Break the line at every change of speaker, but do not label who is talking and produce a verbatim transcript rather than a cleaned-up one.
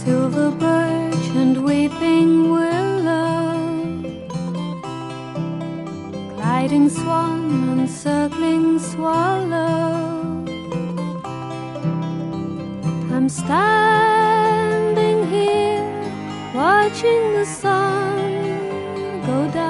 silver birch and weeping willow, gliding swan and circling swallow. I'm standing here watching the sun go down.